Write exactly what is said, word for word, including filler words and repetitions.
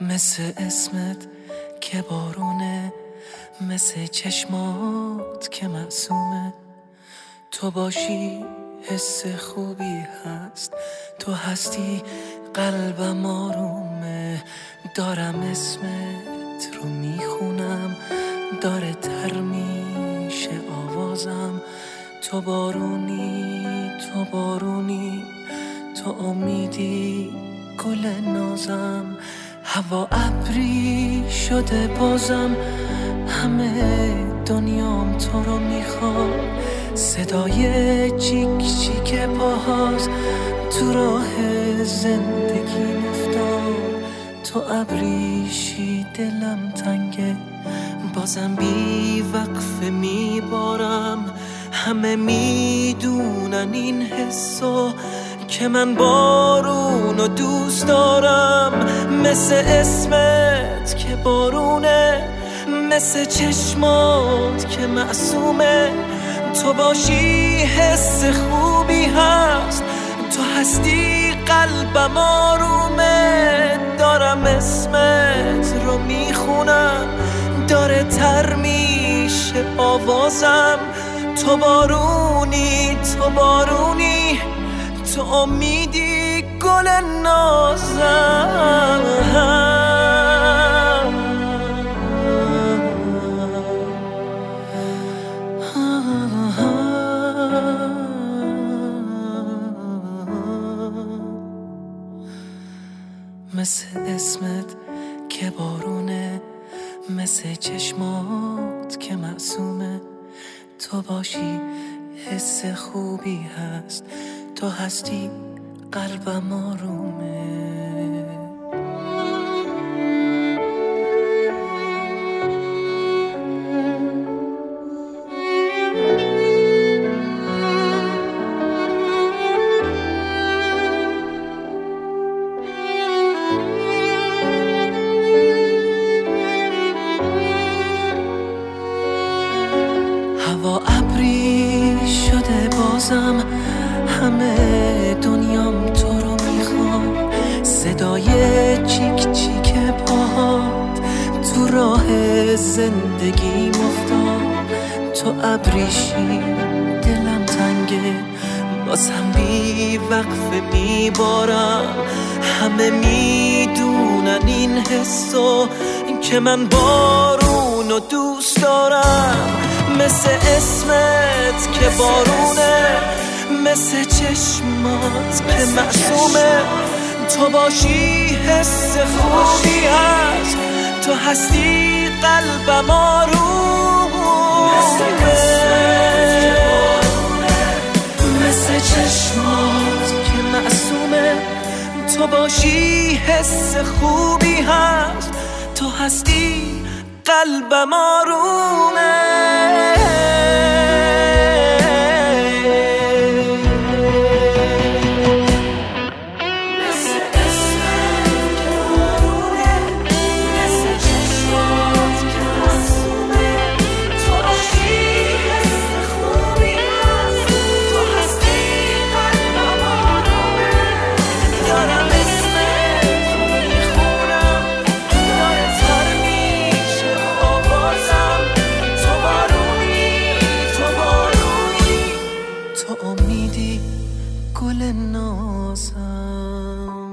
مثل اسمت که بارونه، مثل چشمات که معصومه. تو باشی حس خوبی هست، تو هستی قلبم آرومه. دارم اسمت رو میخونم، داره تر میشه آوازم. تو بارونی، تو بارونی، تو امیدی گل نازم. هوا ابری شده بازم، همه دنیام تو رو میخواد. صدای چیک چیک پاهات تو راه زندگی افتاد. تو ابریشی دلم تنگه، بازم بی وقفه میبارم. همه میدونن این حسو که من بارونو دوست دارم. مثل اسمت که بارونه، مثل چشمات که معصومه. تو باشی حس خوبی هست، تو هستی قلبم آرومه. دارم اسمت رو میخونم، داره تر میشه آوازم. تو بارونی، تو بارونی، تو امیدی گل نازم. مثل اسمت که بارونه، مثل چشمات که معصومه. تو باشی حس خوبی هست، تو هستی قلبم آرومه. هوا ابری شده بازم، همه دنیام تو رو میخواد. صدای چیک چیک پاهات تو راه زندگی افتاد. تو ابریشی دلم تنگه، بازم بی وقفه میبارم. همه میدونن این حسو که من بارونو دوست دارم. مثل اسمت که بارونه، مثل چشمات که معصومه. تو باشی حس خوبی هست، تو هستی قلبم آرومه. مثل چشمات که معصومه. تو باشی حس خوبی هست، تو هستی قلبم آرومه. گل نازم.